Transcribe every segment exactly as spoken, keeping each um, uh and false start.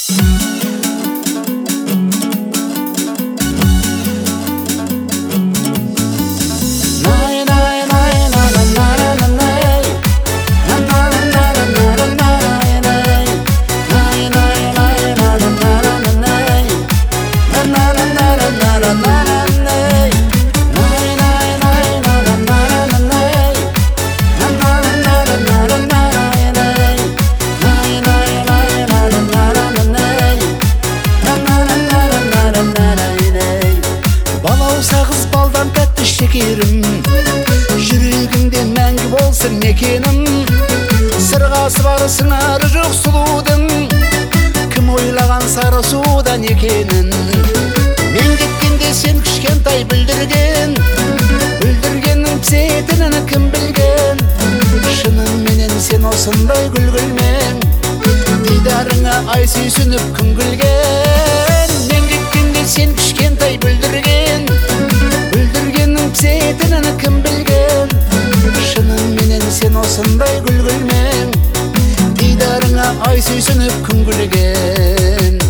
Сағыз балдан тәтті шекерім, жүрегіңде мәңгі болсын мекенім. Сырғасы бар сыңары жоқ сұлудың, кім ойлаған сары судан екенін. Мен кеткенде сен кішкентай бүлдірген, бүлдіргеннің пісетінін кім білген. Шынымен сен осындай гүл-гүлмен, дидарыңа ай сүйсініп күн күлген. Мен кеткенде сен кішкентай бүлдірген, бүлдіргеннің пісетінін кім білген. Шынымен сен осындай гүл-гүлмен, дидарыңа ай сүйсініп күн күлген.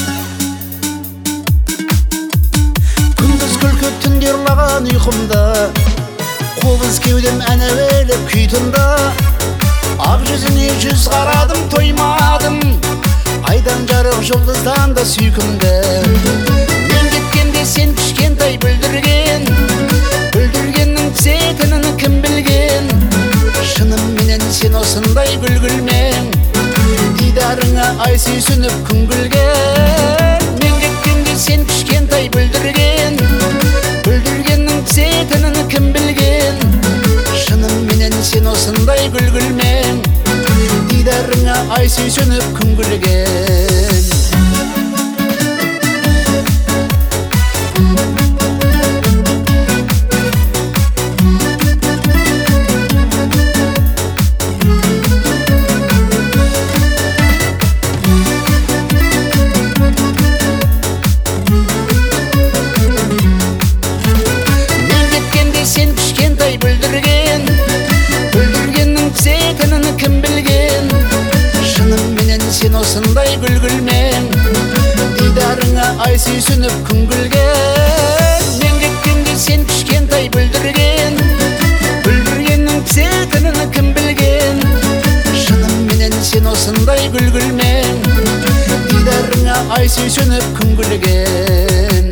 Күндіз күлкі түнде ұрлаған ұйқымда, қобыз кеудем ән әуелеп күй тыңда. Ақ жүзіне жүз қарадым, тоймадым, айдан жарық жұлдыздан да сүйкімді. Мен кеткенде сен кішкентай бүлдірген, бүлдіргеннің пісетінін кім білген. Шынымен сен осындай гүл-гүлмен, дидарыңа ай сүйсініп күн күлген. Мен кеткенде сен кішкентай бүлдірген, бүлдіргеннің пісетінін кім білген. Шынымен сен осындай гүл-гүлмен, дидарыңа ай сүйсініп күн күлген. Мен кеткенде сен кішкентай бүлдірген, бүлдіргеннің пісетінін кім білген. Шынымен сен осындай гүл-гүлмен, дидарыңа ай сүйсініп күн күлген. Мен кеткенде сен кішкентай бүлдірген, бүлдіргеннің пісетінін кім білген. Шынымен сен осындай гүл-гүлмен, дидарыңа ай сүйсініп күн күлген.